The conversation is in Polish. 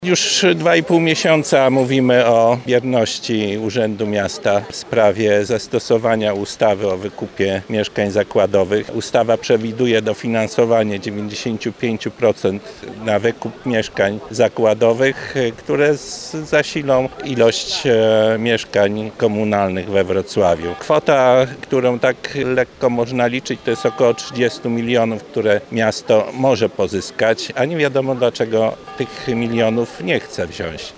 Już 2,5 miesiąca mówimy o bierności Urzędu Miasta w sprawie zastosowania ustawy o wykupie mieszkań zakładowych. Ustawa przewiduje dofinansowanie 95% na wykup mieszkań zakładowych, które zasilą ilość mieszkań komunalnych we Wrocławiu. Kwota, którą tak lekko można liczyć, to jest około 30 milionów, które miasto może pozyskać, a nie wiadomo dlaczego tych milionów nie chce wziąć.